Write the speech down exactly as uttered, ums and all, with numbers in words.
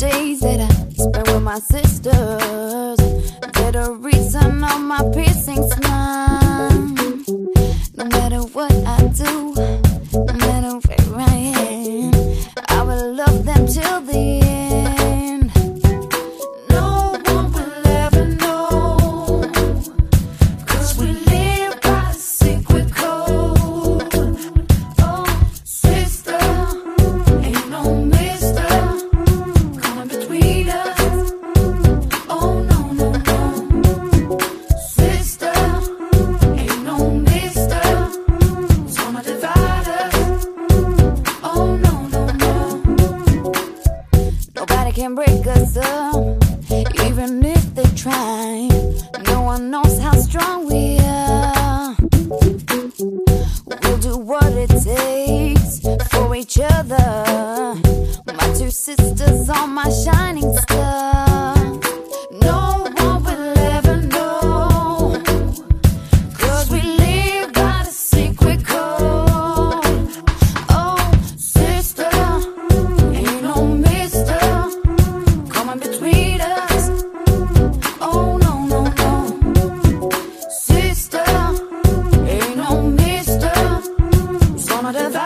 days that I spent with my sisters. They're the reason of my piercing smile. No matter what I do, no matter where I am, I will love them till the end. No one will ever know, 'cause we live by a secret code. Oh, sister, ain't no mister coming between us. Oh, no, no, no. Sister, ain't no mister who's gonna divide us. Oh, no, no, no. Nobody can break us up, even if they try. No one knows how strong we are. We'll do what it takes for each other. My two sisters are my shining star. No one will ever know, 'cause we live by the secret code. Oh, sister, ain't no mister coming between us. Oh, no, no, no. Sister, ain't no mister who's gonna divide